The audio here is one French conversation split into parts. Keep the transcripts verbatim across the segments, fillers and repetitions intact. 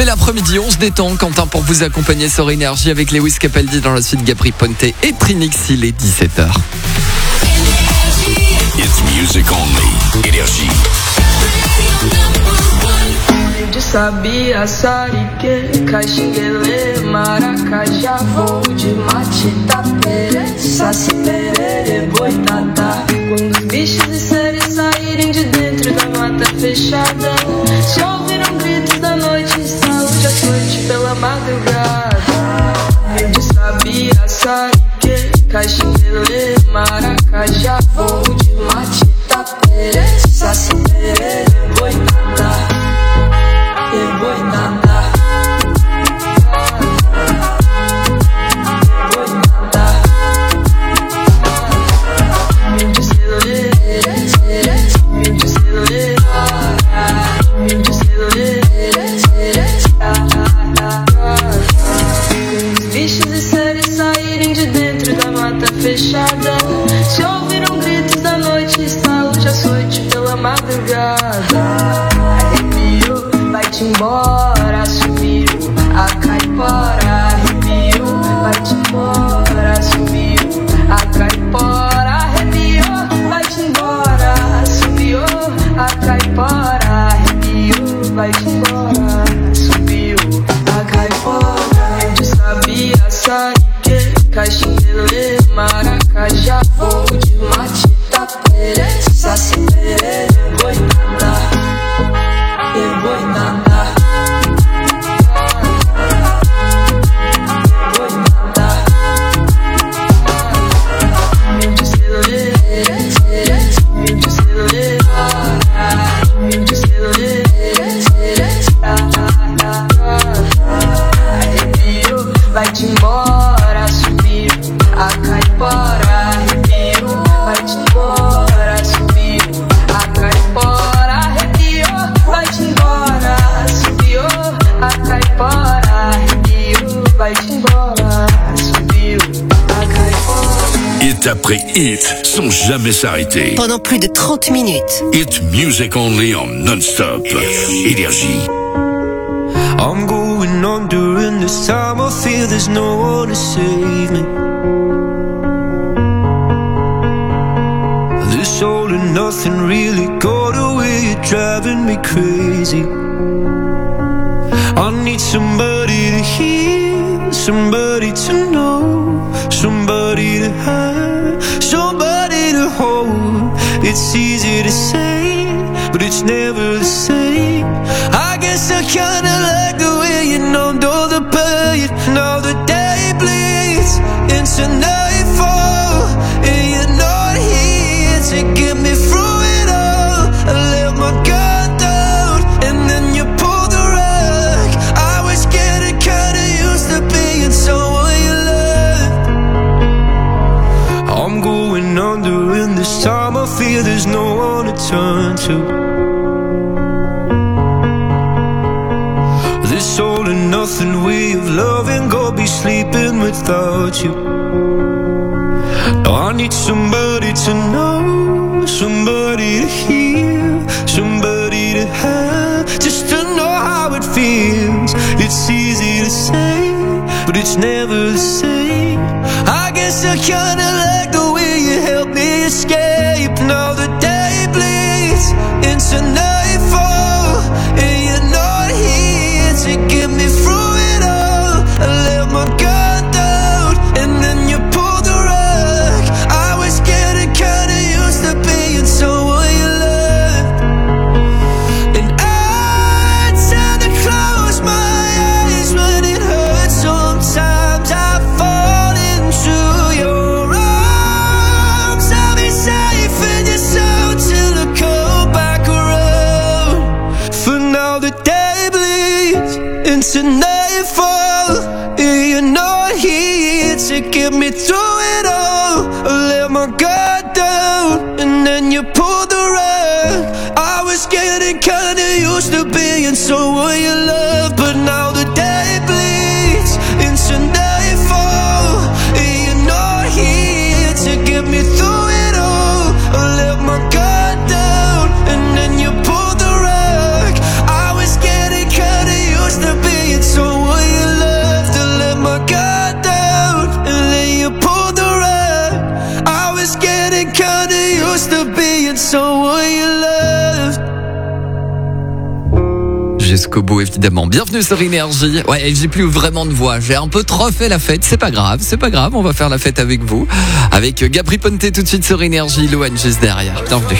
Bel après-midi, on se détend. Quentin pour vous accompagner sur Énergie avec Lewis Capaldi dans la suite Gabri Ponte et Trinix. Il est dix-sept heures. It's music only. Énergie. De sabia, sarique, caxinguele, maracajá, voo de mate, tapere, saci, perere, boitatá. Quando os bichos e seres saírem de dentro da mata fechada, se ouviram gritos da noite, saúde à noite pela madrugada. De sabia, sarique, caxinguele, maracajá, voo de mate, tapere, saci, perere, boitatá. E boitatá, boitatá, mil de celuleira, mil de celuleira, mil de celuleira. Os bichos e seres saírem de dentro da mata fechada, se ouviram gritos da noite, estalo de açoite pela madrugada. Vai-te embora, subiu a caipora, arrepiou. Vai-te embora, subiu a caipora, arrepiou. Vai-te embora, subiu a caipora, arrepiou. Vai-te embora, subiu a caipora. De sabia, sarique, caxinguele, maracajá, voo de mate, tapere, saci, perere, boitatá. E boitatá, boitatá, mil de celuleira, mil de celuleira, mil de celuleira. Arrepiou, vai-te embora, subiu a caipora, arrepiou, vai-te embora, subiu a caipora, arrepiou. Vai-te embora, subiu a caipora, arrepiou. Vai-te embora, subiu a caipora. Hit après hit, sans jamais s'arrêter. Pendant plus de trente minutes. Hit music only en non-stop. Énergie. I'm going on during this time. I feel there's no one to save me. This all and nothing really got away. You're driving me crazy. I need somebody to hear, somebody to know, somebody to have, somebody to hold. It's easy to say, but it's never the same. I guess I kinda like the way you numbed all the pain. Now the day bleeds into nightfall, and you're not here to get me through it all. I let my guard down, and then you pulled the rug. I was getting kinda used to being someone you loved. I'm going under, and this time I feel there's no one to turn to. This all and nothing way of loving, go be sleeping without you. Now I need somebody to know, somebody to hear, somebody to have, just to know how it feels. It's easy to say, but it's never the same. I guess I kinda like the way you help me escape. Now the day bleeds into nightfall, and you're not here to get me through it all. I let my guard down, and then you pulled the rug. I was getting kinda used to being someone you loved, and I tend to close my eyes when it hurts. Sometimes I fall into your arms. I'll be safe in your soul till I come back around. For now the day bleeds into nightfall, and you're not here to get me through it all. I let my guard down, and then you pulled the rug. I was getting kinda used to being someone you love, but now the day bleeds into nightfall, and you're not here to get me through it all. I let my guard down, and then you pulled the rug. I was getting kinda used to being used to be and someone you loved. Jusqu'au bout, évidemment. Bienvenue sur Énergie. Ouais, j'ai plus vraiment de voix. J'ai un peu trop fait la fête. C'est pas grave, c'est pas grave. On va faire la fête avec vous. Avec Gabri Ponte tout de suite sur Énergie. Loane juste derrière. Bienvenue.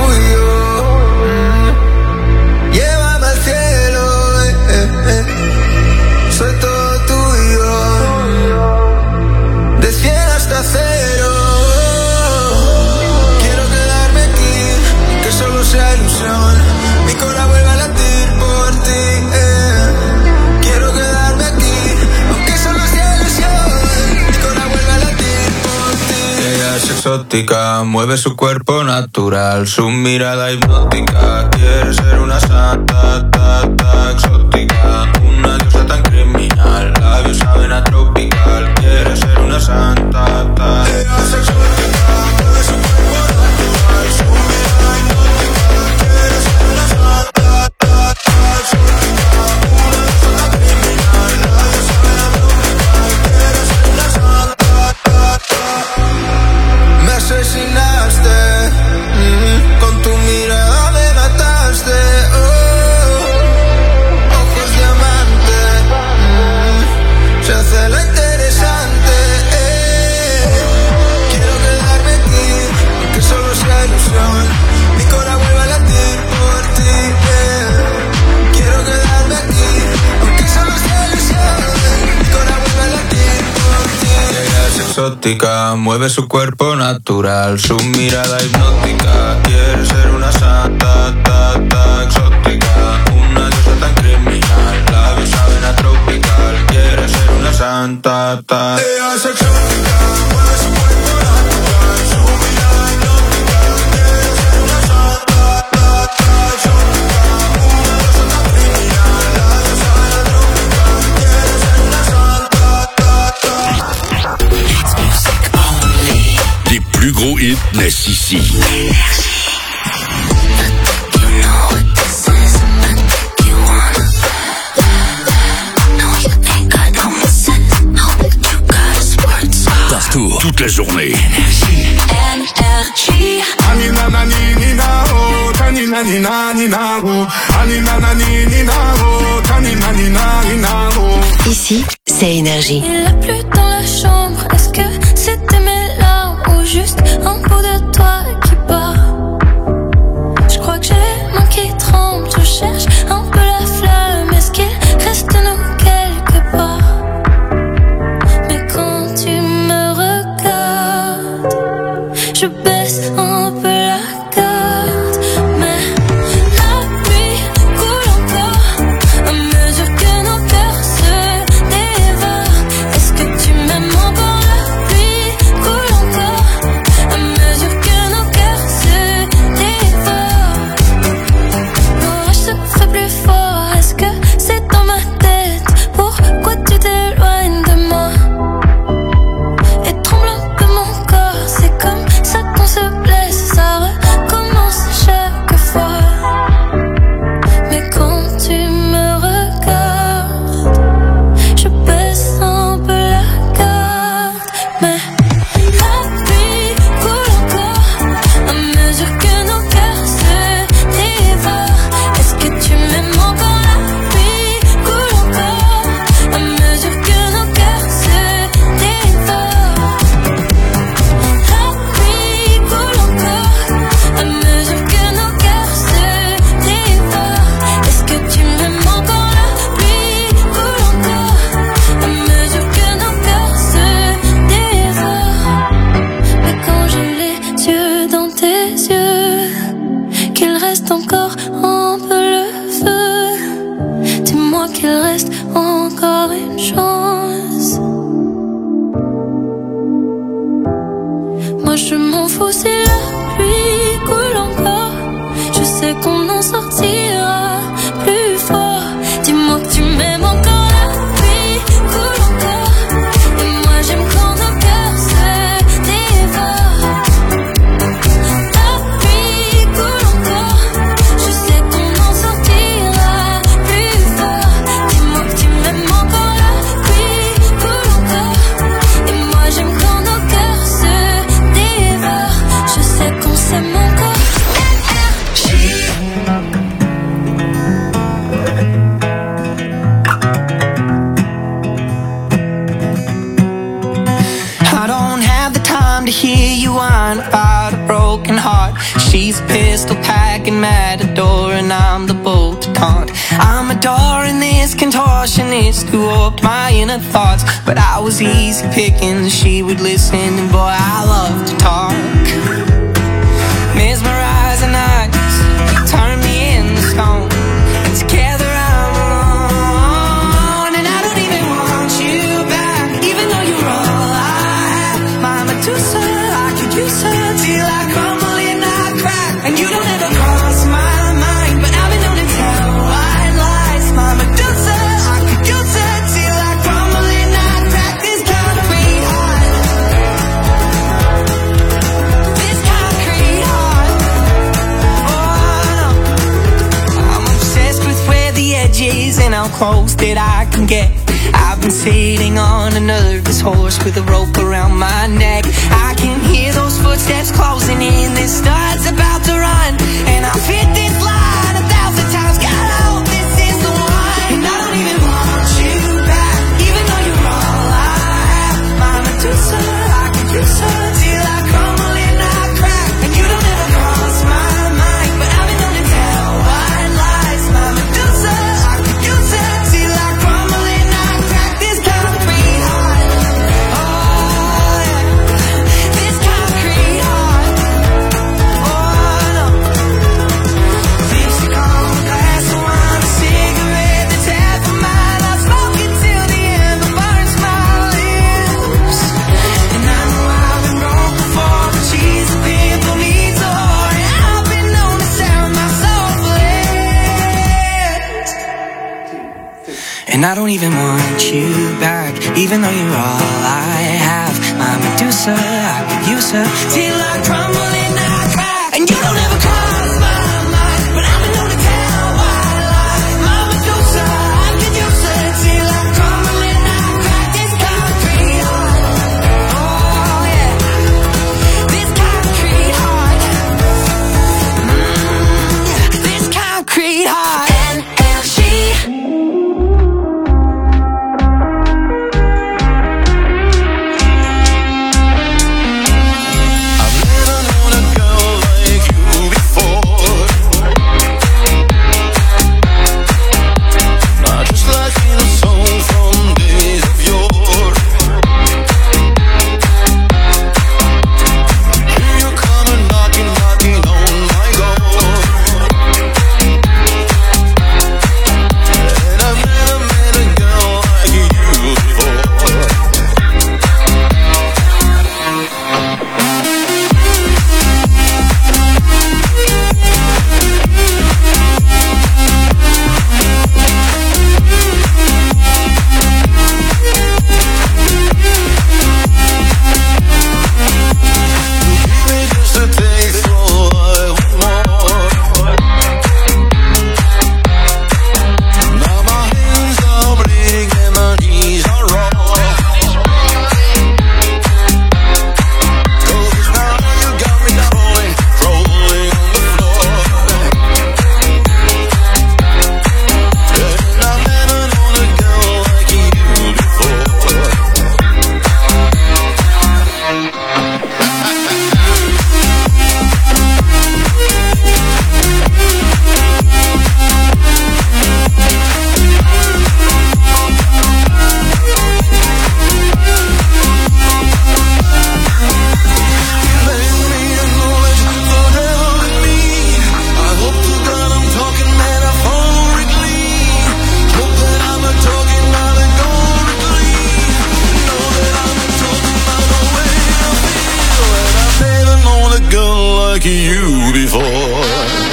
Exótica, mueve su cuerpo natural, su mirada hipnótica, quiere ser una santa, ta, ta, exótica, una diosa tan criminal, labios saben a tropical, quiere ser una santa, ta. Ella es exótica, mueve su cuerpo natural, su mirada hipnótica, quiere ser una santa, ta, ta, exótica, una diosa tan criminal, labios saben a tropical, quiere ser una santa, ta, ta. Me asesinaste, mm, con tu mirada me mataste, oh, ojos diamante, mm, se hace la interesante, eh. Quiero quedarme aquí, que solo sea ilusión, mi corazón vuelve a latir por ti, eh. Quiero quedarme aquí, aunque solo sea ilusión, mi corazón vuelve a latir por ti. Ella es exótica, mueve su cuerpo natural, su mirada hipnótica, quiere ser una santa, ta, ta, exótica, una diosa tan criminal, labios saben a tropical, quiere ser una santa, ta. Ella es exótica, mueve su cuerpo natural, su mirada hipnótica, quiere ser una santa, ta, ta, exótica, una diosa tan criminal, labios saben a tropical, quiere ser una santa, ta, ta. Les plus gros hits naissent ici. Partout, toute la journée. Ici, c'est Énergie. Il a plu dans la chambre, est-ce que c'était mes larmes ou juste un bout de toi qui bat? Je crois que j'ai les mains qui tremblent, je cherche un peu la flamme, est-ce qu'il reste de nous quelque part? Mais quand tu me regardes, je baisse un peu la garde, mais la pluie coule encore à mesure que nos cœurs se dévorent. Est-ce que tu m'aimes encore? La pluie coule encore à mesure que nos cœurs se dévorent. L'orage se fait plus fort, est-ce que c'est dans ma tête? Pourquoi tu t'éloignes de moi? Et tremble un peu mon corps, c'est comme ça qu'on se blesse, ça recommence chaque fois. Mais quand tu me regardes, je baisse un peu la garde, mais la pluie coule encore à mesure que nos cœurs se dévorent. Est-ce que tu m'aimes encore? La pluie coule encore à mesure que nos cœurs se dévorent. La pluie coule encore à mesure que nos cœurs se dévorent. Est-ce que tu m'aimes encore? La pluie coule encore à mesure que nos cœurs se dévorent. Mais quand j'ai les yeux dans tes yeux, qu'il reste encore un peu le feu, dis-moi qu'il reste encore une chance. Moi je m'en fous si la pluie coule encore, je sais qu'on en sortira plus fort. Dis-moi que tu m'aimes encore. La pluie coule encore et moi j'aime quand nos cœurs se dévorent. La pluie coule encore, je sais qu'on en sortira plus fort. Dis-moi que tu m'aimes encore. La pluie coule encore et moi j'aime quand nos cœurs se dévorent. Je sais qu'on s'aime heart. She's a pistol packing matador, and I'm the bolt to taunt. I'm adoring this contortionist who warped my inner thoughts, but I was easy picking, she would listen, and boy, I love to talk. Mesmerizing eyes, you turn me into stone, and together I'm alone, and I don't even want you back, even though you're all I have. My Medusa, I could use her till I crumble and I crack, and you don't ever cross my mind, but I've been known to tell white lies. My Medusa, I could use her till I crumble and I crack. This concrete heart, this concrete heart. Oh no, I'm obsessed with where the edge is and how close that I can get. I've been sitting on a nervous horse with a rope around my neck. I can hear those footsteps closing in. This star's about to run, and I've hit this line a thousand times. God, I hope this is the one. And I don't even want you back, even though you're all I have. My Medusa, I could use her till I crumble and I crack, and you don't ever cross my mind, but I've been known to tell white lies. My Medusa, I could use her till I crumble and I crack. This concrete heart, oh yeah, this concrete heart, oh no. Lipstick on a glass of wine, a cigarette that's half a mile. I smoke it till the end, but burns my lips. And I know I've been broke before, but she's a pimp who needs a whore, and I've been known to sell my soul for less. And I don't even want you back, even though you're all I have. My Medusa, I could use her till I crumble and I crack, and you don't ever cross my mind, but I've been known to tell white lies. My Medusa, I could use her till I crumble and I crack. This concrete heart, oh yeah, this concrete heart, mm, this concrete heart. Energy. like you before.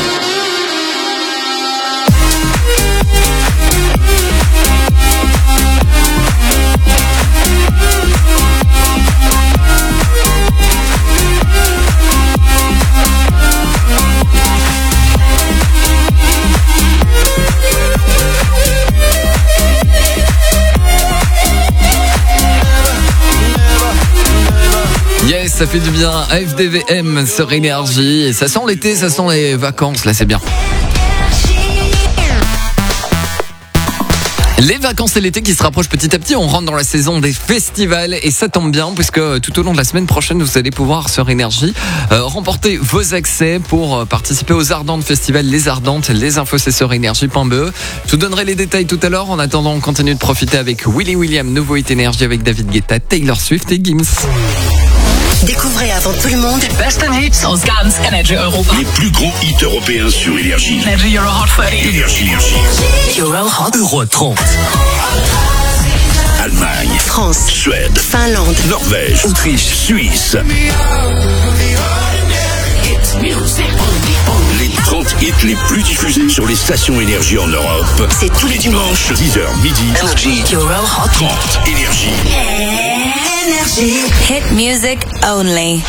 Yes, ça fait du bien. F D V M sur Énergie. Et ça sent l'été, ça sent les vacances. Là, c'est bien. Les vacances et l'été qui se rapprochent petit à petit, on rentre dans la saison des festivals et ça tombe bien puisque tout au long de la semaine prochaine, vous allez pouvoir sur Énergie euh, remporter vos accès pour participer aux Ardentes Festival Les Ardentes. Les infos c'est sur énergie point b e. Je vous donnerai les détails tout à l'heure. En attendant, on continue de profiter avec Willy William, nouveau hit Énergie avec David Guetta, Taylor Swift et Gims. Découvrez avant tout le monde Besten Hits aus ganz Energy Europa. Les plus gros hits européens sur Énergie. Energy Euro Hot trente. Énergie, Énergie. Euro Hot Euro trente. Allemagne, France, Suède, Finlande, Norvège, Autriche, Suisse. Les trente hits les plus diffusés sur les stations Énergie en Europe. c'est tous les dimanches. dix heures midi. Energy. Euro Hot trente. Énergie. Hit music only.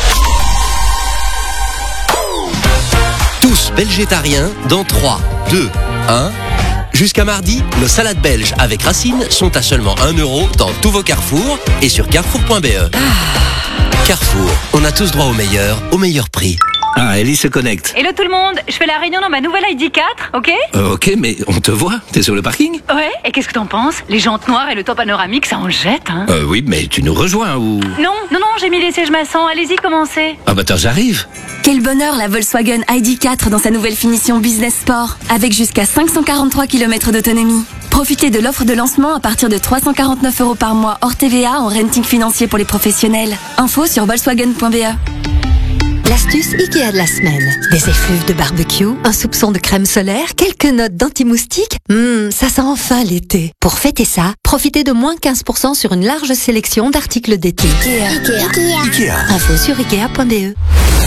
Tous végétariens dans trois, deux, un. Jusqu'à mardi, nos salades belges avec racines sont à seulement un euro dans tous vos carrefours et sur carrefour point b e. Carrefour, on a tous droit au meilleur, au meilleur prix. Ah, Ellie se connecte. Hello tout le monde, je fais la réunion dans ma nouvelle I D quatre, ok? Euh, ok, mais on te voit, t'es sur le parking? Ouais, et qu'est-ce que t'en penses? Les jantes noires et le toit panoramique, ça en jette, hein? Euh, oui, mais tu nous rejoins ou... Non, non, non, j'ai mis les sièges maçons, allez-y, commencez. Ah bah attends, j'arrive. Quel bonheur la Volkswagen I D quatre dans sa nouvelle finition Business Sport, avec jusqu'à cinq cent quarante-trois kilomètres d'autonomie. Profitez de l'offre de lancement à partir de trois cent quarante-neuf euros par mois hors T V A en renting financier pour les professionnels. Info sur volkswagen point b e. L'astuce Ikea de la semaine. Des effluves de barbecue, un soupçon de crème solaire, quelques notes d'anti-moustique. Hum, ça sent enfin l'été. Pour fêter ça, profitez de moins quinze pour cent sur une large sélection d'articles d'été. Ikea. Ikea. Ikea. Info sur ikea point b e.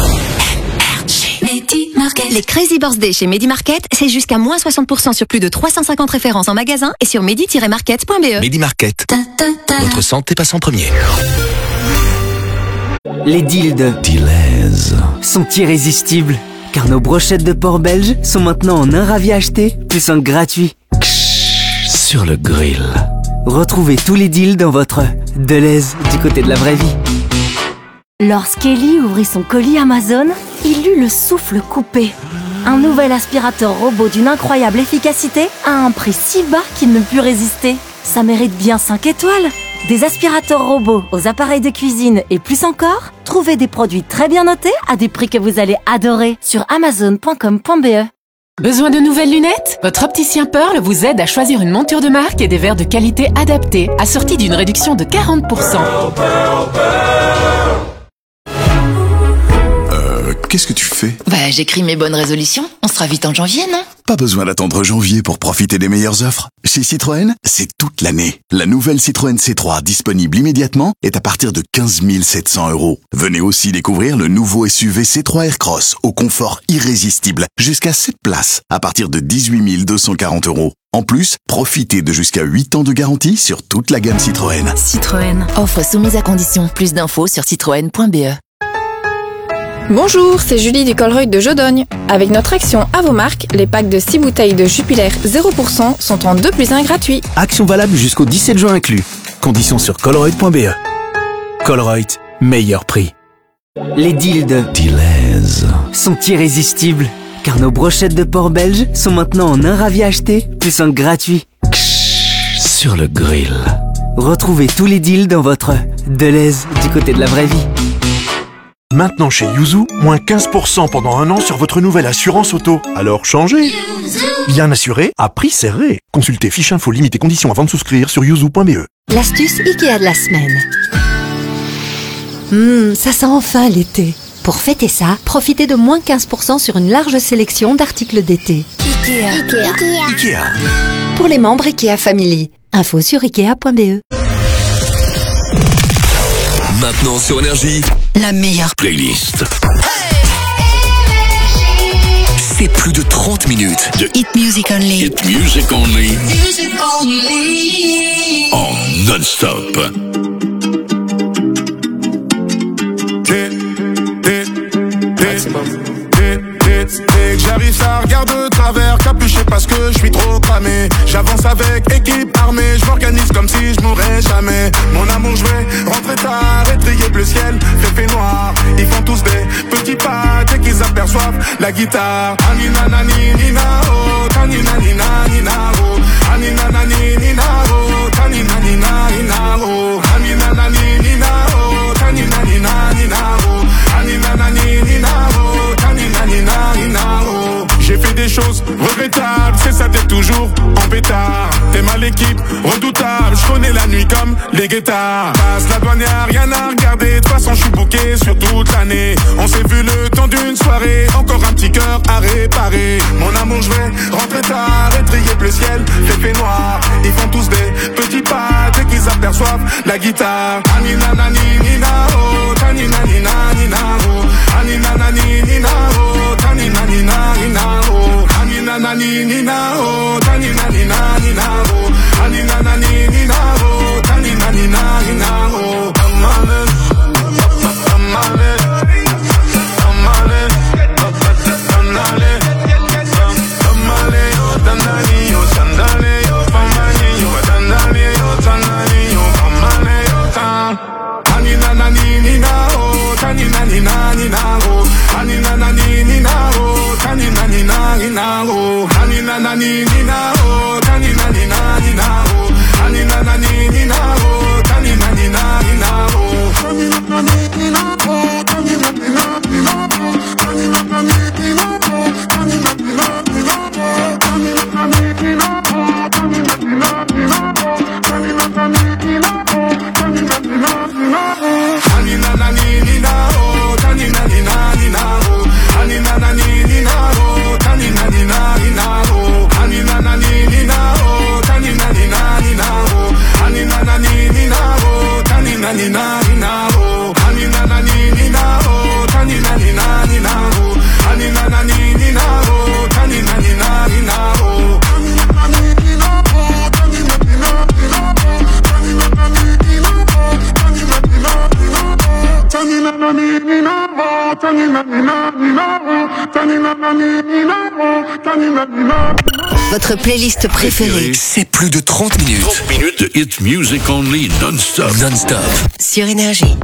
Les Crazy Birthday chez Medi Market, c'est jusqu'à moins soixante pour cent sur plus de trois cent cinquante références en magasin et sur medi tiret market point b e. Medi Market. Votre santé passe en premier. Les deals de Dilez sont irrésistibles, car nos brochettes de porc belge sont maintenant en un ravi acheté, plus un gratuit. sur le grill. Retrouvez tous les deals dans votre Deleuze du côté de la vraie vie. Lorsqu'Ellie ouvrit son colis Amazon, il eut le souffle coupé. Un nouvel aspirateur robot d'une incroyable efficacité à un prix si bas qu'il ne put résister. Ça mérite bien cinq étoiles. Des aspirateurs robots aux appareils de cuisine et plus encore, trouvez des produits très bien notés à des prix que vous allez adorer sur amazon point com point b e. Besoin de nouvelles lunettes? Votre opticien Pearl vous aide à choisir une monture de marque et des verres de qualité adaptés, assortis d'une réduction de quarante pour cent. Euh, qu'est-ce que tu fais? Bah, j'écris mes bonnes résolutions. On sera vite en janvier, non? Pas besoin d'attendre janvier pour profiter des meilleures offres. Chez Citroën, c'est toute l'année. La nouvelle Citroën C trois disponible immédiatement est à partir de quinze mille sept cents euros. Venez aussi découvrir le nouveau S U V C trois Aircross au confort irrésistible. Jusqu'à sept places à partir de dix-huit mille deux cent quarante euros. En plus, profitez de jusqu'à huit ans de garantie sur toute la gamme Citroën. Citroën. Offre soumise à condition. Plus d'infos sur citroën point b e. Bonjour, c'est Julie du Colruyt de Jodogne. Avec notre action à vos marques, les packs de six bouteilles de Jupiler zéro pour cent sont en deux plus un gratuit. Action valable jusqu'au dix-sept juin inclus. Conditions sur colruyt point b e. Colruyt, meilleur prix. Les deals de Dilez sont irrésistibles, car nos brochettes de porc belge sont maintenant en un ravi acheté, plus un gratuit. sur le grill. Retrouvez tous les deals dans votre Deleuze du côté de la vraie vie. Maintenant chez Yuzu, moins quinze pour cent pendant un an sur votre nouvelle assurance auto. Alors changez. Bien assuré, à prix serré. Consultez fiche info limite et conditions avant de souscrire sur yuzu point b e. L'astuce Ikea de la semaine. Hum, ça sent enfin l'été. Pour fêter ça, profitez de moins quinze pour cent sur une large sélection d'articles d'été. Ikea. Ikea. Ikea. Pour les membres Ikea Family. Info sur ikea point b e. Maintenant sur Énergie, La meilleure Playlist. c'est plus de trente minutes de Hit Music Only. Hit Music Only. En non-stop. J'arrive, ça regarde de travers, capuché parce que je suis trop cramé. J'avance avec équipe armée, je m'organise comme si je mourrais jamais. Mon amour, je vais rentrer tard, étrier bleu ciel, fait fait noir. Ils font tous des petits pas dès qu'ils aperçoivent la guitare. Anina nani nina oh, tanina nina nina oh, anina nani nina oh, tanina nina nina oh, anina nani nina oh, tanina nina nina oh, anina nani nina oh, tanina nina nina oh. J'ai fait des choses regrettables, c'est ça t'es toujours en pétard. T'es mal l'équipe, redoutable, je connais la nuit comme les guettards. Passe la douane, y'a rien à regarder, de toute façon je suis booké sur toute l'année. On s'est vu le temps d'une soirée, encore un petit cœur à réparer. Mon amour je vais rentrer tard, et trier le ciel, fait fait noir. Ils font tous des petits pas dès qu'ils aperçoivent la guitare. Anina nani nina oh, tanina nina nina oh, anina nani nina oh, tanina nina nina oh, anina nani nina oh, tanina nina nina oh, anina nani nina oh, tanina nina nina oh. Amanen, amanen, amanen, danale, danale, danale, yo sandale, yo famani, yo dandale, yo tanale, yo famane, yo tan. Anina nani nina oh, tanina nina nina oh, anina nani nina oh, tanina nina nina oh, anina nani nina oh, tanina nina nina oh, anina nani nina oh, tanina nina nina oh, tanina nani nina oh, tanina nina nina oh, tanina nani nina oh, tanina nina nina oh, tanina nani nina oh, tanina nina nina oh, tanina nani nina oh, tanina nina nina oh, anina nani nina oh, tanina nina nina oh, anina nani nina oh, tanina nina nina oh, anina nani nina oh, tanina nina nina oh, anina nani nina oh, tanina nina nina oh, anina nani nina oh, tanina nina nina oh, anina nani nina oh, tanina nina nina oh, anina nani nina oh, tanina nina nina oh, tanina nani nina oh, tanina nina nina oh, tanina nani nina oh, tanina nina nina oh, tanina nani nina oh, tanina nina. Votre playlist préférée. C'est plus de trente minutes. trente minutes de hit music only non-stop. Non-stop. Sur Énergie.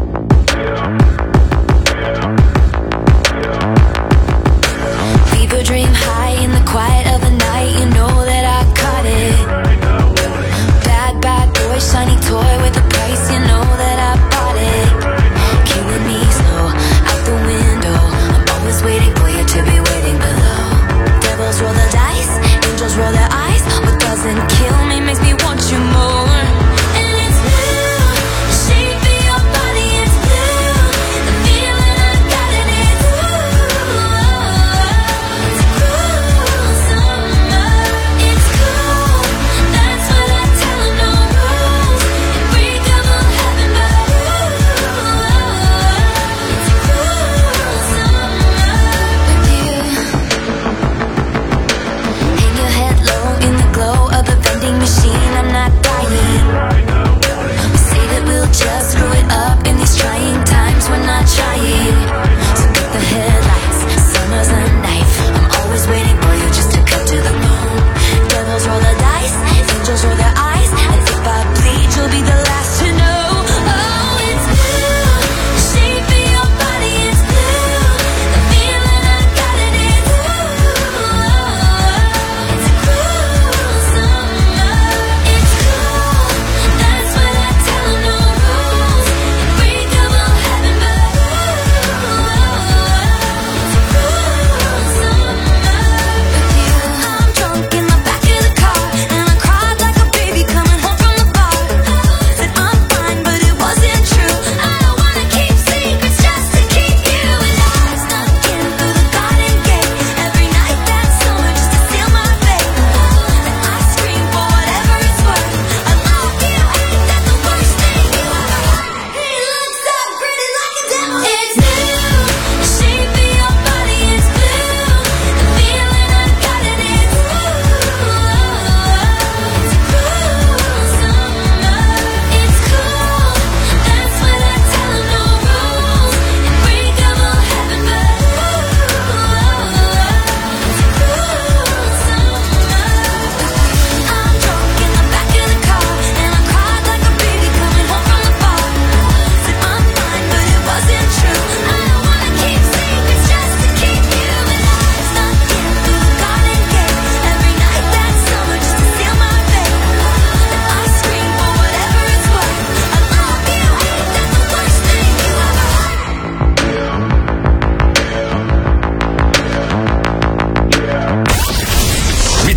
Leave a dream high in the quiet of the night. You know that I caught it. Bad, bad boy, shiny toy with a price. You know that I bought it. Killing me slow, out the window. I'm always waiting for you to be waiting below. Devils roll the dice, angels roll their eyes. What doesn't kill me makes me want you more. And it's new, the shape of your body, it's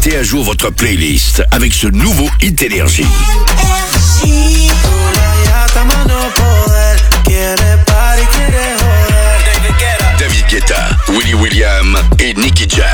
Mettez à jour votre playlist avec ce nouveau hit énergie. David Guetta, Willy William et Nicky Jam.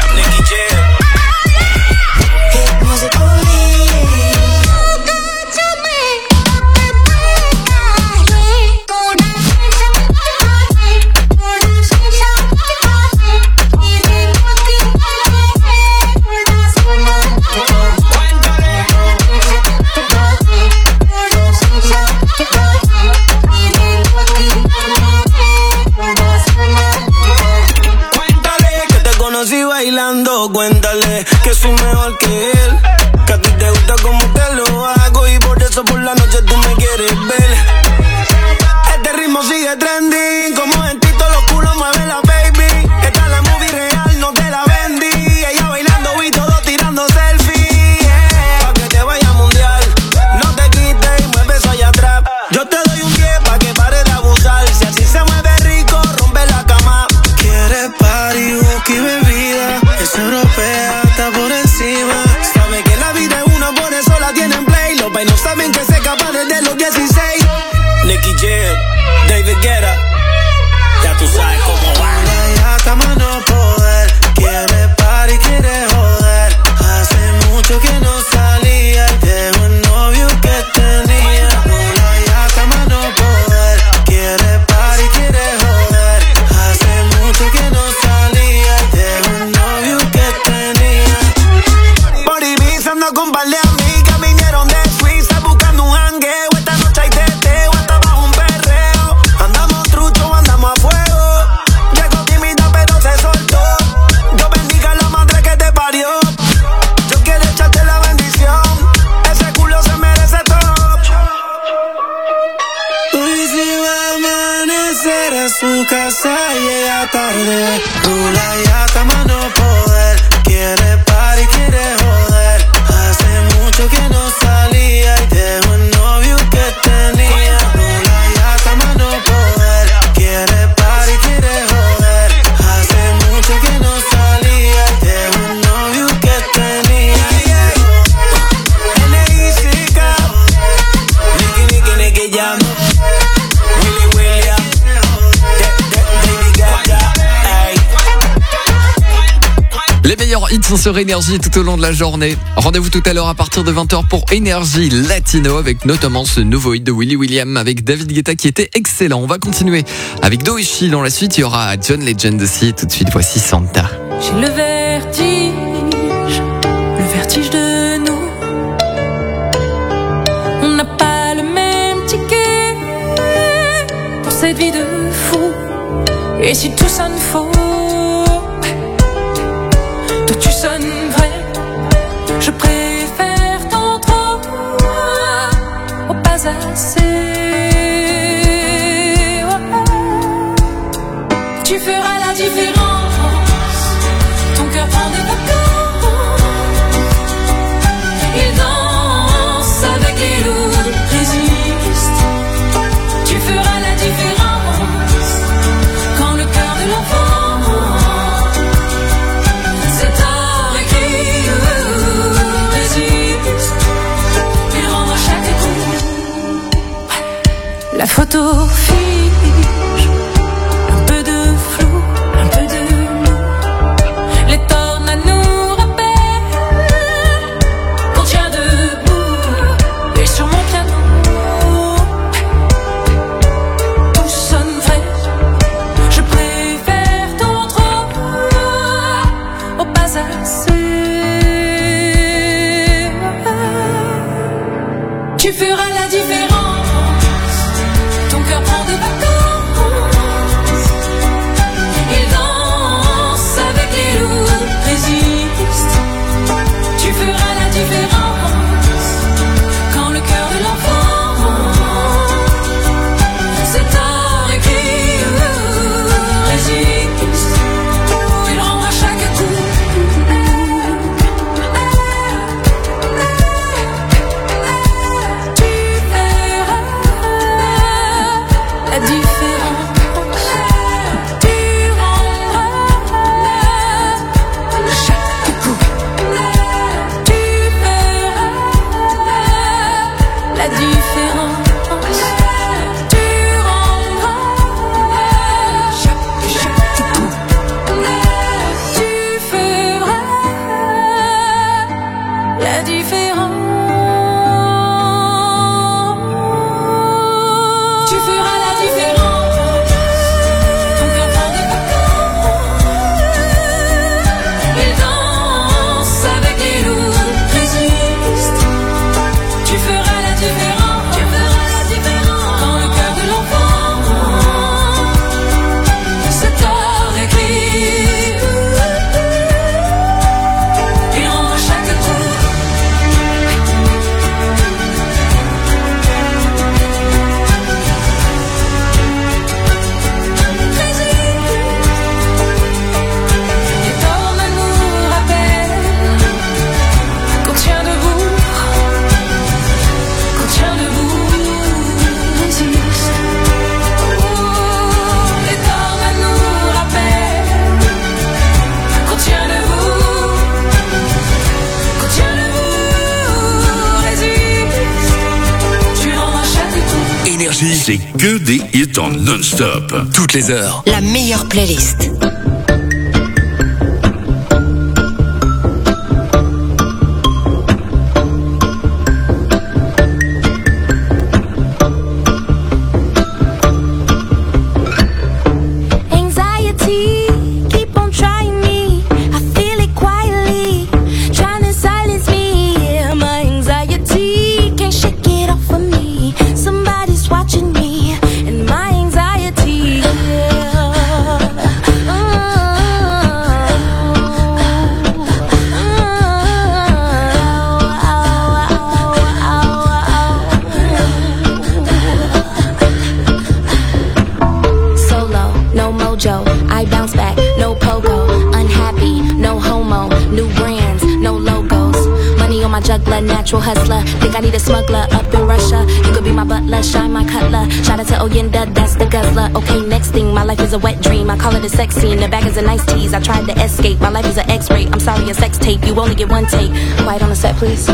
Bailando, cuéntale que soy mejor que él, que a ti te gusta como te lo hago y por eso por la noche tú me quieres ver. Este ritmo sigue trending, como en Tito los culos mueve la baby. Esta es la movie real, no te la vendí. Ella bailando y todo tirando selfie, yeah. Pa' que te vaya mundial, no te quites y mueve eso allá atrás. Yo te doy un diez pa' que pares de abusar. Si así se mueve rico, rompe la cama. Quieres party, whisky, bebida. Es europea, está por encima. Sabe que la vida es una, por eso la tienen play. Los vainos saben que se escapa desde los dieciséis. Nicky Jam, David Guetta. Ya tú sabes cómo va. Ya está más no poder. Quiere party, quiere joder. Hace mucho que no salía. Dejo el novio que tenía. Ya está más no poder. Quiere party, quiere joder. Hace mucho que no salía. Dejo el novio que tenía. Por Ibiza ando con un par de amigas. Vinieron de Suiza buscando un jangueo. Esta noche hay teteo, hasta bajo un perreo. Andamos trucho, andamos a fuego. Llegó tímida pero se soltó. Yo bendiga a la madre que te parió. Yo quiero echarte la bendición. Ese culo se merece todo. Hoy si va a amanecer a su casa llega tarde. Rula ya está más no poder. Quiere party, quiere joder. Hace mucho que no salía y dejó el novio que tenía. Rula ya está más no poder. Quiere party, quiere joder. Hace mucho que no salía y dejó el novio que tenía. N I C K, Nicky, Nicky, Nicky Jam, Willy William, David Guetta, ay. Les meilleurs hits sont sur Énergie tout au long de la journée. Rendez-vous tout à l'heure à partir de vingt heures pour Énergie Latino avec notamment ce nouveau hit de Willy William avec David Guetta qui était excellent. On va continuer avec Doeshi. Dans la suite, il y aura John Legend aussi. Tout de suite, voici Santa. J'ai le vertige, le vertige de nous. On n'a pas le même ticket pour cette vie de fou. Et si tout sonne faux, toi tu sonnes vrai. Je préfère tant trop au pas assez. Tu feras la différence. Ton cœur prend des vacances. Il danse avec les loups, résiste. Tu feras la différence. Quand le cœur de l'enfant c'est tard écrit, résiste. Il rendra chaque coup. La photo fige. Un peu de flou, un peu de nous. Les tornades nous rappellent qu'on tient debout. Et sur mon piano, tout sonne vrai. Je préfère tant trop au pas assez. Tu feras la différence. Ton cœur prend des vacances. Il danse avec les loups, résiste. Tu feras la différence. Quand le cœur de l'enfant c'est tard écrit, résiste. Il rendra chaque coup. Tu c'est que des hits en non-stop. Toutes les heures. La meilleure playlist. Natural hustler, think I need a smuggler up in Russia. You could be my butler, shine my cutler. Shout out to Oyenda, that's the guzzler. Okay, next thing, my life is a wet dream. I call it a sex scene, the bag is a nice tease. I tried to escape, my life is an X-ray. I'm sorry, a sex tape, you only get one take. Quiet on the set, please.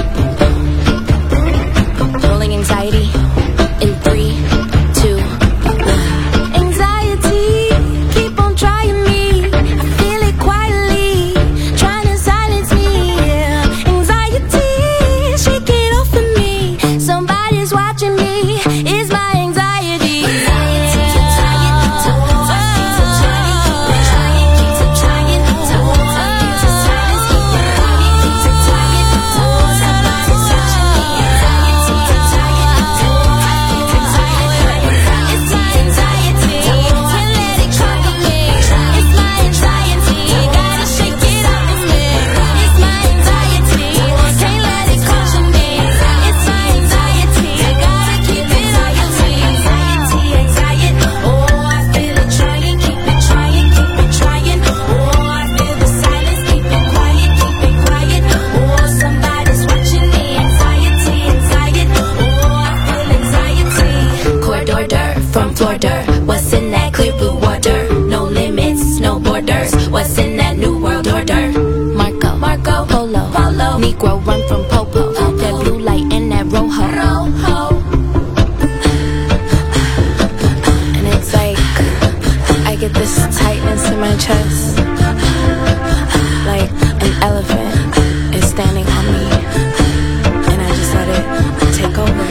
Rolling anxiety in three, two, one. Anxiety, keep on trying me. I feel it quietly, trying to silence me. Anxiety. Shake it off of me. Somebody's watching me. It's my anxiety. What's in that clear blue water? No limits, no borders. What's in that new world order? Marco, Marco, Polo, Polo. Negro run from Popo. That blue light and that rojo. Rojo. And it's like I get this tightness in my chest, like an elephant is standing on me, and I just let it take over.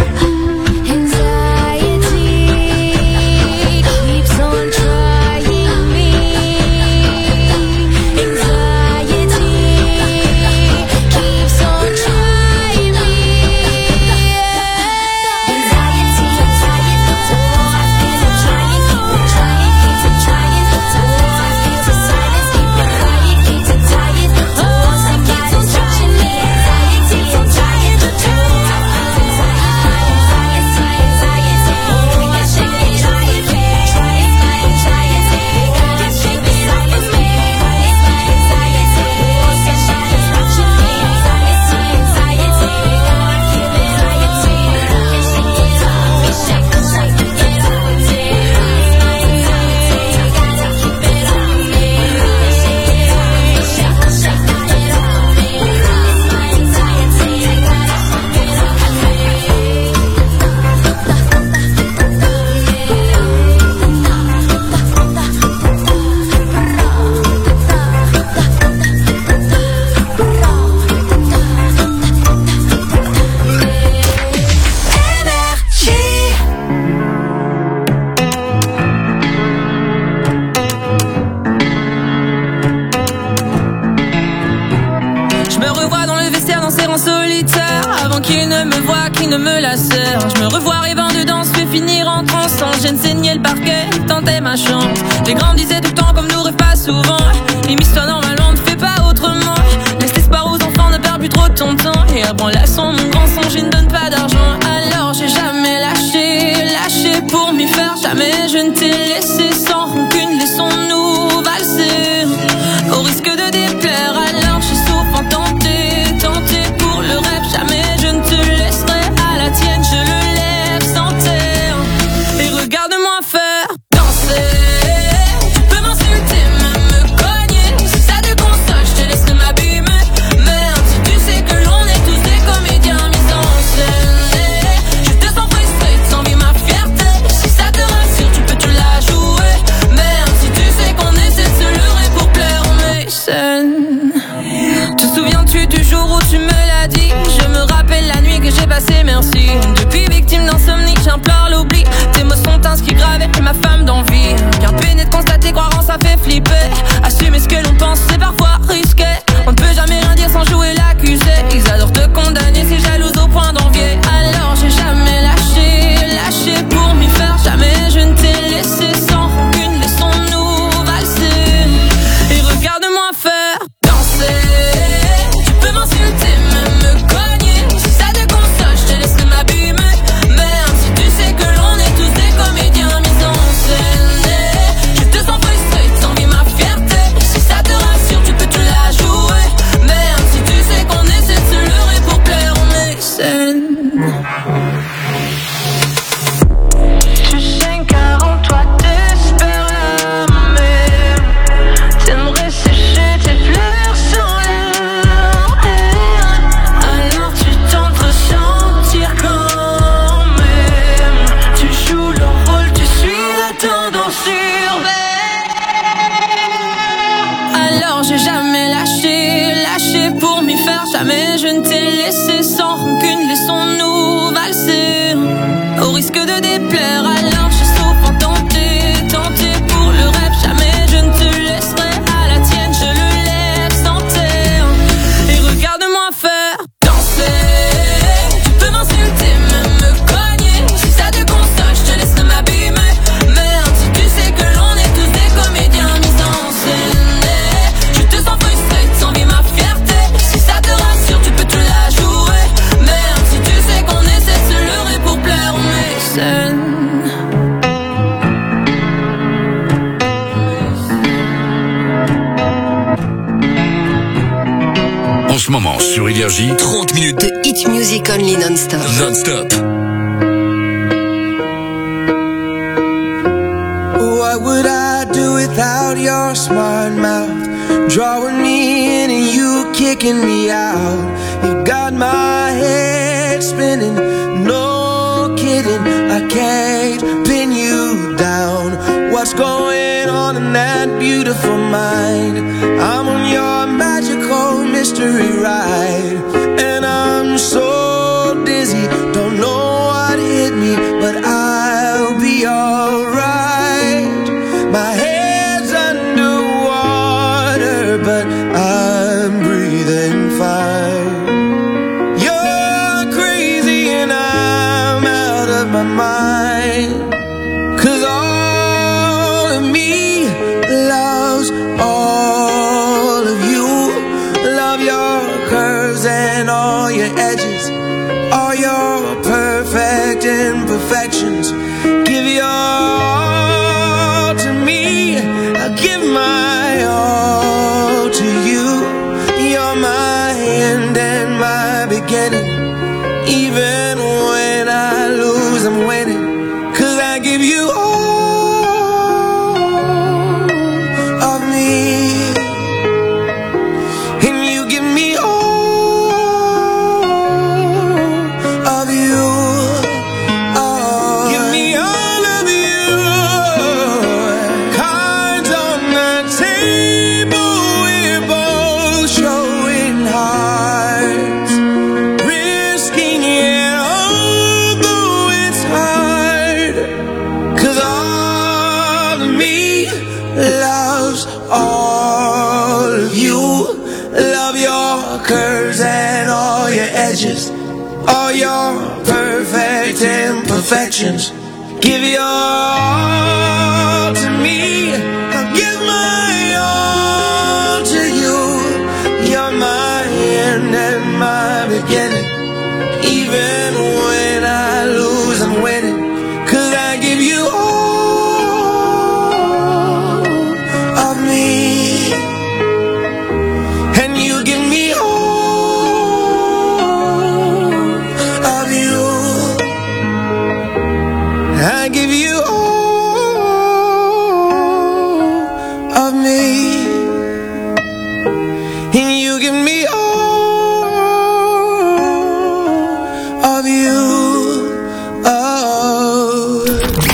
Je me revois rêvant de danse, fais finir en transe. J'ai enseigné le parquet, tentais ma chance. J'ai grandi tout le temps comme nous rêve pas souvent. Immisce-toi normalement, ne fais pas autrement. Laisse l'espoir aux enfants, ne perds plus trop ton temps. Et apprends la son, mon grand son, je ne donne pas d'argent. Alors j'ai jamais lâché, lâché pour m'y faire. Jamais je ne t'ai laissé sans rancune. Laissons-nous valser au risque de déplaire. Alors je suis souvent tenté, tenté pour le rêve. Jamais je ne te laisserai à la tienne, je le lève sans terre. Et regarde-moi faire danser. Tu peux m'insulter, même me cogner. Si ça te console, je te laisse m'abîmer. Merde, si tu sais que l'on est tous des comédiens mis en scène. merci. Depuis victime d'insomnie, j'implore l'oubli. Tes mots sont inscrits gravés, t'es ma femme d'envie. Garde peiné de constater, croire en ça fait flipper. Assumer ce que l'on pense, c'est parfois risqué. On ne peut jamais rien dire sans jouer l'accusé. Ils adorent te condamner, c'est jalouse au point d'envier. Alors j'ai jamais lâché, lâché pour m'y faire. Jamais je ne t'ai laissé sans rancune. Laissons-nous valser et regarde-moi faire danser. Tu peux m'insulter, même me cogner. Si ça te console, je te laisse m'abîmer. Même si tu sais que l'on est tous des comédiens mis en scène. Je te sens frustré, t'envies ma fierté. Si ça te rassure, tu peux te la jouer. Même si tu sais qu'on essaie de se leurrer pour plaire aux mécènes. Tu sais car en toi t'espères l'âme. T'aimerais sécher tes fleurs sans l'air. Alors tu tentes de sentir quand même. Tu joues leur rôle, tu suis la tendance urbaine. Alors j'ai jamais lâché, lâché pour m'y faire. Jamais je ne t'ai laissé sans rancune. Laissons-nous valser au risque de déplaire. Alors j'ai souvent tenté, tenté pour le rêve. Jamais je ne te laisserai à la tienne. Je le lève sans terre et regarde-moi faire danser. Tu peux m'insulter, même me cogner. Si ça te console, je te laisse m'abîmer. Merde, si tu sais que l'on est tous des comédiens mis en scène. Je te sens frustré, t'envies ma fierté. Si ça te rassure, tu peux te la jouer. Merde, si tu sais qu'on essaie de se leurrer pour plaire aux mécènes. En ce moment, sur Énergie, trente minutes de hit music only non-stop. non-stop. What would I do without your smart mouth? Drawing me in and you kicking me out. You got my head spinning, no kidding. I can't pin you down. What's going on in that beautiful mind? I'm on your magical mystery ride, and I'm so dizzy, don't know what hit me, but I'll be alright. My head's underwater, but I'm breathing fine. You're crazy and I'm out of my mind, 'cause all of me loves all of you. Love your curves and all your edges, all your perfect imperfections. Give your all to me, I give my all to you. You're my end and my beginning. Even when I lose, I'm winning, 'cause I give you all of me, and you give me all of you. Oh, give me all of you. Cards on the table, we're both showing hearts, risking it although it's hard, 'cause all of me loves all of you. Love your curves and all your edges, all your perfect imperfections. Give your all to me, I'll give my all to you. You're my end and my beginning. Even when I lose, I'm winning, 'cause I give you all of me, and you give me all of you. I give you all of me, and you give me all of you. Oh.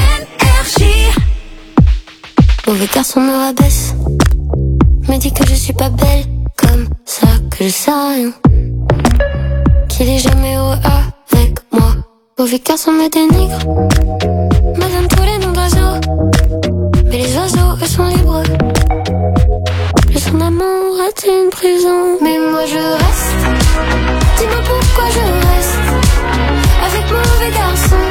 Mauvais garçon me rabaisse, me dit que je suis pas belle, comme ça que je sais rien, qu'il est jamais heureux avec moi. Mauvais garçon me dénigre, me donne tous les noms d'oiseaux. Mais les oiseaux, eux, sont libres. Le son d'amour est une prison. Mais moi je reste. Dis-moi pourquoi je reste avec mauvais garçon.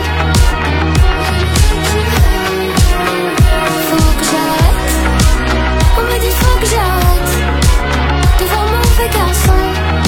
Faut que j'arrête. On me dit faut que j'arrête de voir mauvais garçon.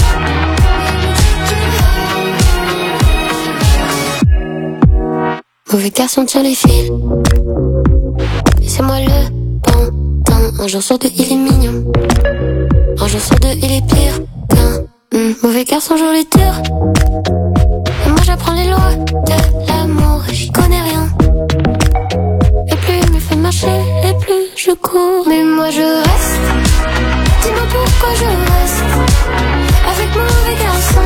Mauvais garçon tire les fils. Et c'est moi le pantin. Un jour sur deux il est mignon. Un jour sur deux il est pire qu'un mmh. Mauvais garçon joue les durs. Et moi j'apprends les lois de l'amour. Et j'y connais rien. Et plus il me fait marcher, et plus je cours. Mais moi je reste. Dis-moi pourquoi je reste avec mauvais garçon.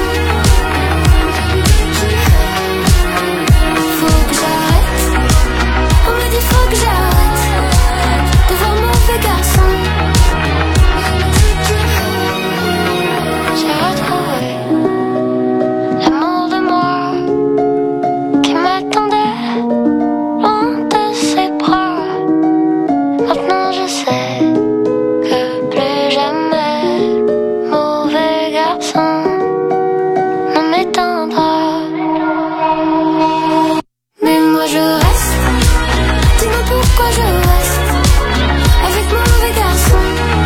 Faut que j'arrête. On me dit faut que j'arrête de voir mauvais garçon. J'ai retrouvé l'amour de moi qui m'attendait loin de ses bras. Maintenant je sais que plus jamais mauvais garçon ne m'éteindra. Mais moi je reste. Dis-moi pourquoi je reste avec mauvais garçon.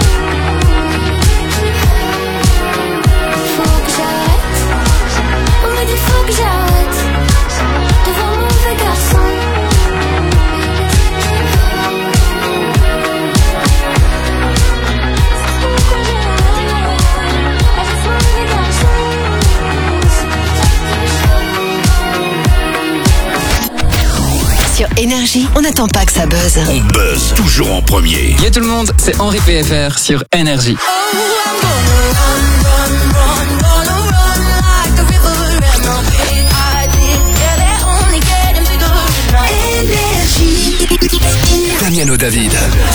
Faut que j'arrête. On me dit faut que j'arrête de voir mauvais garçon. Sur Énergie, on n'attend pas que ça buzz. On buzz toujours en premier. Yo tout le monde, c'est Henri P F R sur Énergie. Damiano David.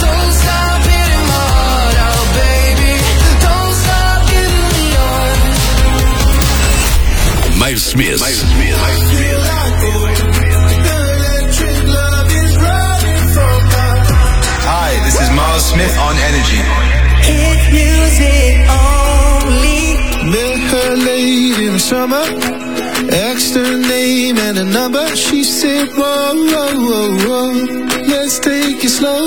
Miles Smith. Hi, this is Miles Smith on Energy. Hit music only. Met her late in the summer. Asked her name and a number. She said, whoa, whoa, whoa, whoa. Let's take it slow.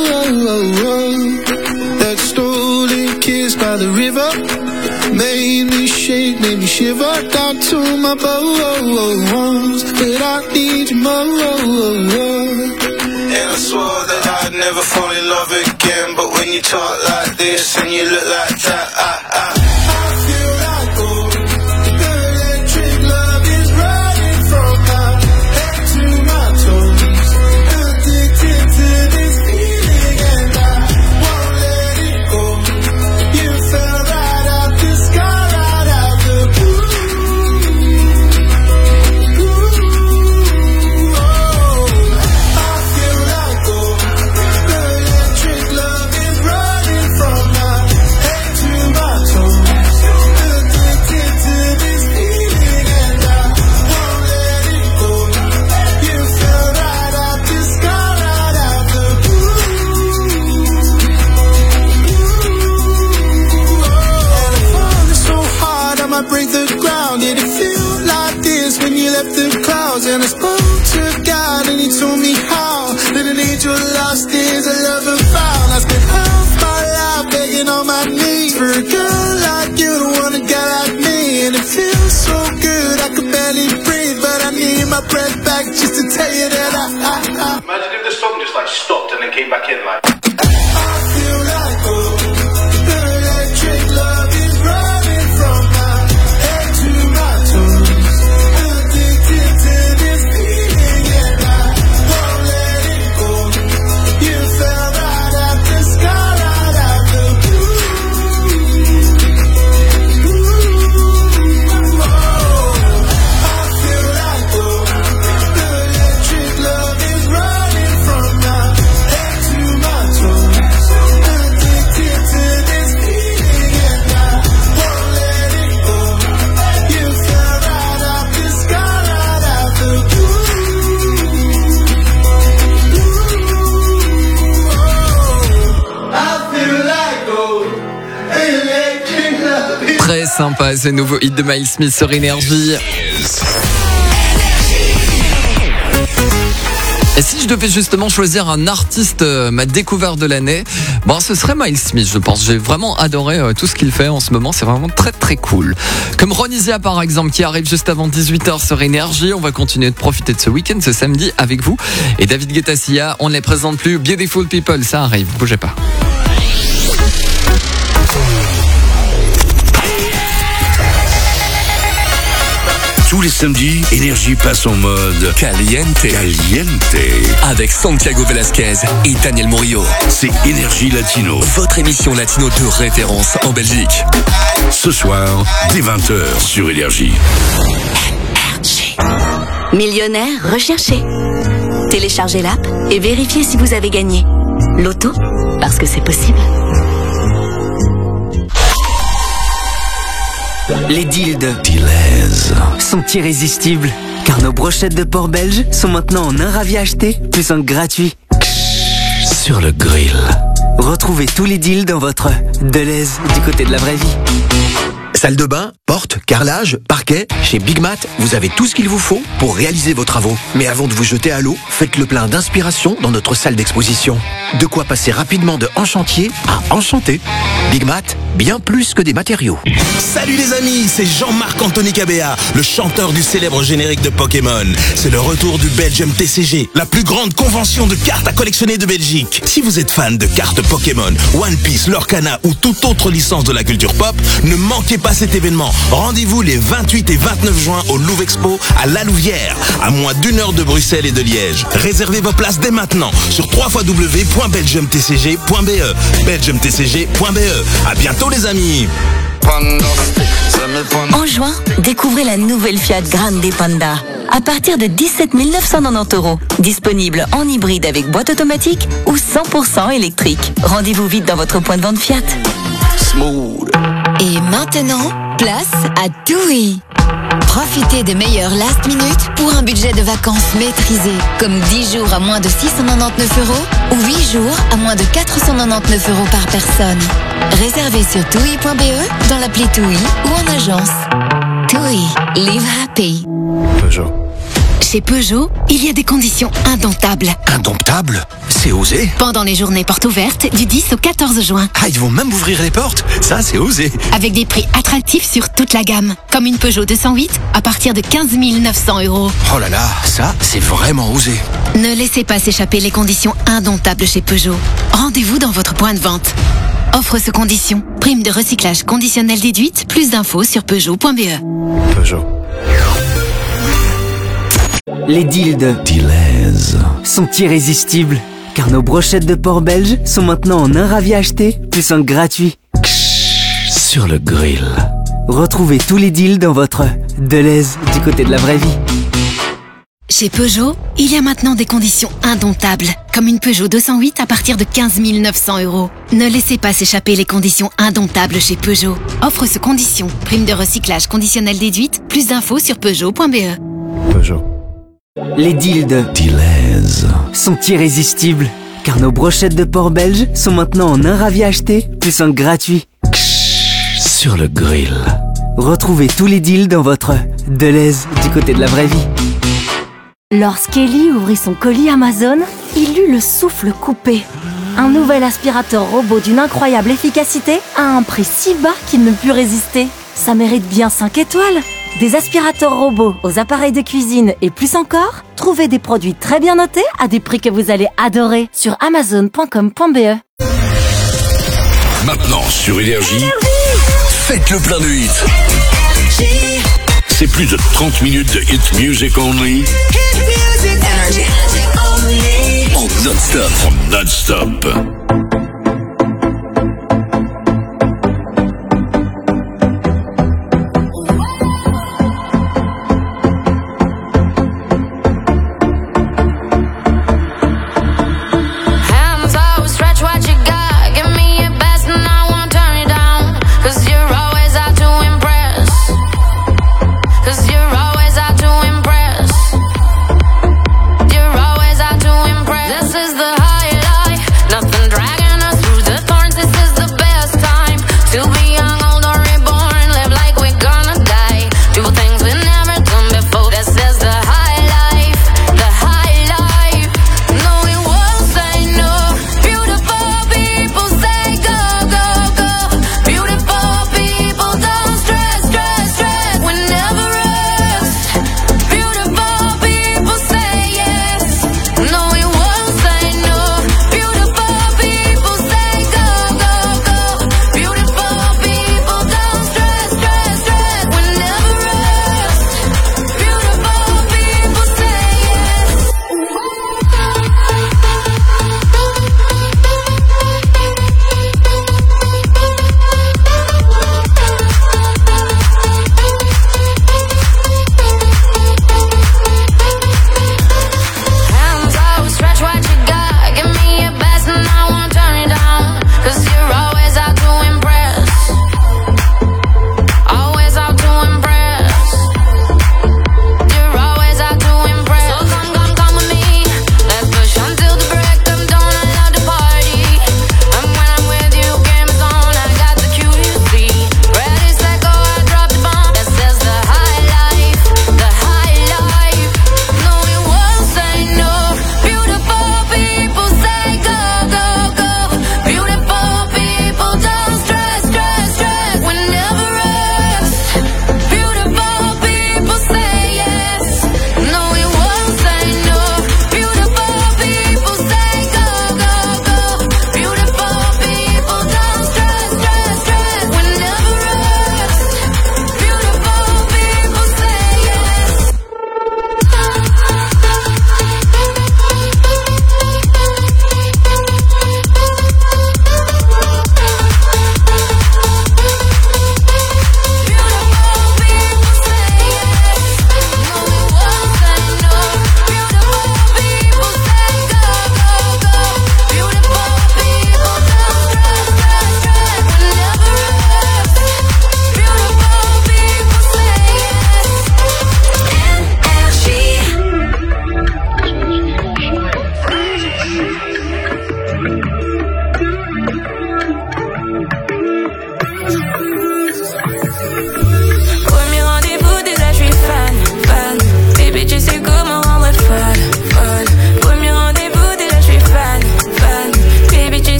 That stolen kiss by the river made me shake, made me shiver. Down to my bones, but I need you more. And I swore that I'd never fall in love again. But when you talk like this and you look like that, I, I, I feel like gold. The electric love is running from my head to my toes. Addicted to this feeling and I won't let it go. You fell right out the sky, right out the blue. Ooh, oh, I feel like gold. The electric love is running from my head to my toes. Addicted to this feeling and I won't let it go. You fell right out the sky, right out the blue. And I'm falling so hard I might break the ground. Did it feel like this when you left the clouds? And I spoke to God and he told me how that an angel lost is a lover found. I spent half my life begging on my knees for a girl like you to want a guy like me. And it feels so good I could barely breathe, but I need my breath back just to tell you that I, I, I Imagine if the song just like stopped and then came back in like. I feel like gold. The electric love is running from my head to my toes. Addicted to this feeling and I won't let it go. You fell right out the sky, right out the blue. Ooh, oh, I feel like gold. The electric love is running Très sympa ce nouveau hit de Miles Smith sur Énergie. Et si je devais justement choisir un artiste, euh, ma découverte de l'année, bon, ce serait Miles Smith, je pense. J'ai vraiment adoré euh, tout ce qu'il fait en ce moment. C'est vraiment très très cool. Comme Ronisia par exemple, qui arrive juste avant dix-huit heures sur Énergie. On va continuer de profiter de ce week-end, ce samedi avec vous. Et David Guetta, Sia, on ne les présente plus. Beautiful People, ça arrive. Bougez pas. Tous les samedis, Énergie passe en mode Caliente. Caliente. Avec Santiago Velasquez et Daniel Murillo. C'est Énergie Latino. Votre émission latino de référence en Belgique. Ce soir, dès vingt heures sur Énergie. Millionnaire recherché. Téléchargez l'app et vérifiez si vous avez gagné. Loto, parce que c'est possible. Les deals de Deleuze sont irrésistibles, car nos brochettes de porc belge sont maintenant en un ravi acheté, plus un gratuit. sur le grill. Retrouvez tous les deals dans votre Deleuze du côté de la vraie vie. Salle de bain, porte, carrelage, parquet. Chez Big Mat, vous avez tout ce qu'il vous faut pour réaliser vos travaux. Mais avant de vous jeter à l'eau, faites le plein d'inspiration dans notre salle d'exposition. De quoi passer rapidement de en chantier à enchanté. Big Mat, bien plus que des matériaux. Salut les amis, c'est Jean-Marc Anthony Cabea, le chanteur du célèbre générique de Pokémon. C'est le retour du Belgium T C G, la plus grande convention de cartes à collectionner de Belgique. Si vous êtes fan de cartes Pokémon, One Piece, Lorcana ou toute autre licence de la culture pop, ne manquez pas cet événement. Rendez-vous les vingt-huit et vingt-neuf juin au Louvre Expo à La Louvière, à moins d'une heure de Bruxelles et de Liège. Réservez vos places dès maintenant sur w w w point belgium t c g point b e. belgium t c g point b e. À bientôt les amis. En juin, découvrez la nouvelle Fiat Grande Panda. À partir de dix-sept mille neuf cent quatre-vingt-dix euros. Disponible en hybride avec boîte automatique ou cent pour cent électrique. Rendez-vous vite dans votre point de vente Fiat. Smooth. Et maintenant, place à TUI. Profitez des meilleurs last minute pour un budget de vacances maîtrisé, comme dix jours à moins de six cent quatre-vingt-dix-neuf euros ou huit jours à moins de quatre cent quatre-vingt-dix-neuf euros par personne. Réservez sur tui point b e, dans l'appli TUI ou en agence. TUI, live happy. Peugeot. Chez Peugeot, il y a des conditions indomptables. Indomptable? C'est osé. Pendant les journées portes ouvertes du dix au quatorze juin. Ah, ils vont même ouvrir les portes? Ça, c'est osé. Avec des prix attractifs sur toute la gamme. Comme une Peugeot deux cent huit à partir de quinze mille neuf cents euros. Oh là là, ça, c'est vraiment osé. Ne laissez pas s'échapper les conditions indomptables chez Peugeot. Rendez-vous dans votre point de vente. Offre sous conditions. Prime de recyclage conditionnelle déduite. Plus d'infos sur peugeot point b e. Peugeot. Les deals de Deleuze sont irrésistibles, car nos brochettes de porc belge sont maintenant en un ravi acheté, plus un gratuit. sur le grill. Retrouvez tous les deals dans votre Deleuze du côté de la vraie vie. Chez Peugeot, il y a maintenant des conditions indomptables, comme une Peugeot deux cent huit à partir de quinze mille neuf cents euros. Ne laissez pas s'échapper les conditions indomptables chez Peugeot. Offre sous conditions. Prime de recyclage conditionnelle déduite. Plus d'infos sur peugeot point b e. Peugeot. Les deals de Deleuze sont irrésistibles, car nos brochettes de porc belge sont maintenant en un ravi acheté, plus un gratuit. sur le grill. Retrouvez tous les deals dans votre Deleuze du côté de la vraie vie. Lorsqu'Ellie ouvrit son colis Amazon, il eut le souffle coupé. Un nouvel aspirateur robot d'une incroyable efficacité à un prix si bas qu'il ne put résister. Ça mérite bien cinq étoiles. Des aspirateurs robots aux appareils de cuisine et plus encore, trouvez des produits très bien notés à des prix que vous allez adorer sur amazon point com point b e. Maintenant sur Énergie, Faites le plein de hits. c'est plus de trente minutes de hit music only. En non-stop. En non-stop. Hands out, stretch what you got. Give me your best and I won't turn it down. Cause you're always out to impress. Cause you're always out to impress. You're always out to impress. This is the high life, nothing dry.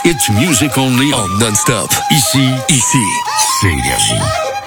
It's music only en non-stop. Ici, ici, c'est Énergie.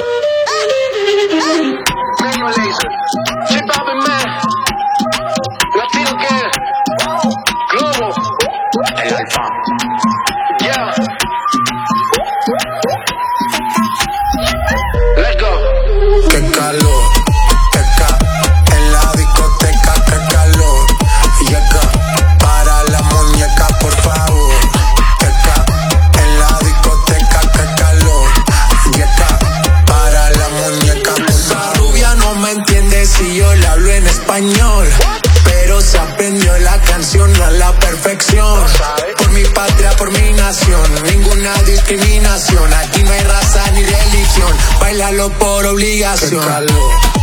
Qué calor, teca, en la discoteca, qué calor. Llega para la muñeca, por favor. Teca, en la discoteca, qué calor. Llega para la muñeca, por favor. Esa rubia no me entiende si yo le hablo en español, pero se aprendió la canción a la perfección. Por mi patria, por mi nación, ninguna discriminación. Aquí no hay raza ni religión, bailalo por obligación.